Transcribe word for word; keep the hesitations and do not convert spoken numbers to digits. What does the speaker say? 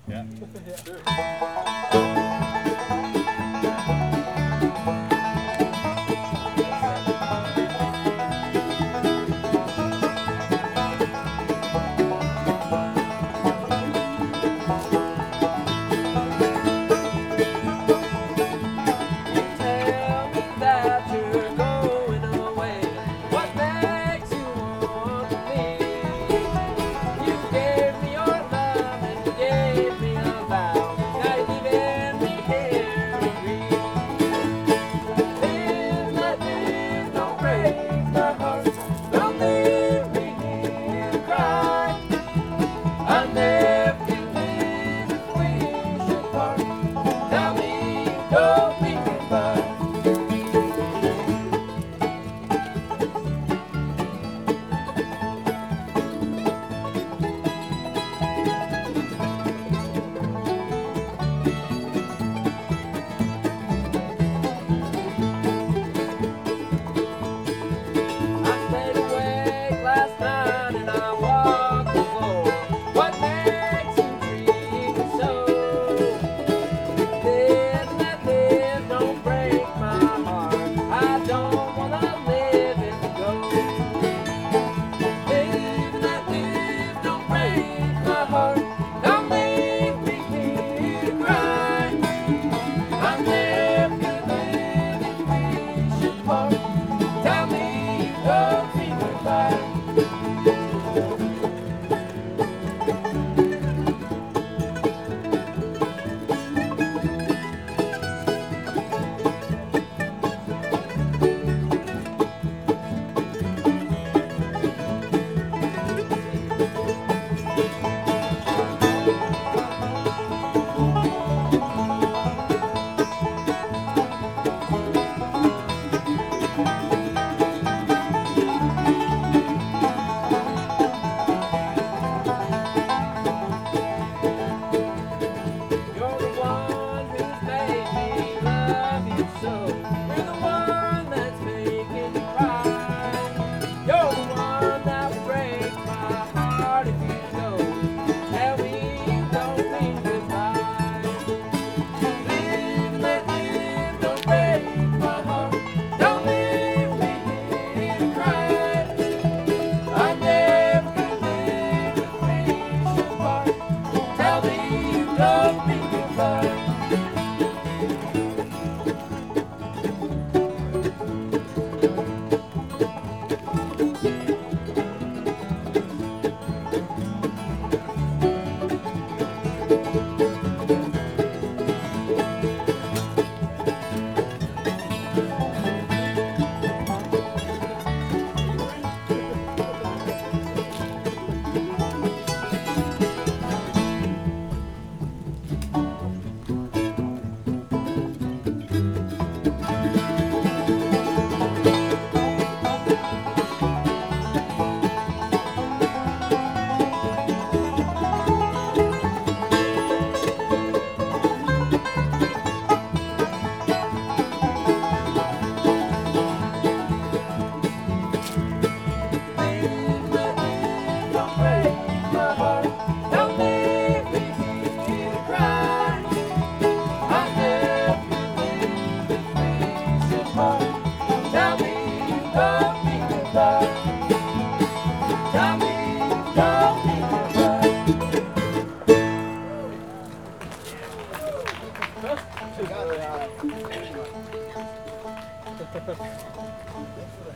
Yeah. Tell me that you're going away. What makes you want to leave? You gave me your love and you gave me a vow. Now you're leaving me here to grieve. Live, let live, don't break my heart. Don't leave me here to cry. I never can live if we should part. Tell me you don't mean goodbye. I stayed awake last night and I walked the floor. What makes you treat me so? Live, let live, don't break my heart. I don't wanna live and go. Live, let live, don't break my heart. Don't leave me here to cry. I'm never gonna live if we should part. Tell me you don't mean goodbye. You're the one who's made me love you so. You're the one that's making me cry. You're the one that will break my heart if you go. Tell me you don't mean goodbye. Live, let live, don't break my heart. Don't leave me here to cry. I never could live if we should part. Tell me you don't mean goodbye.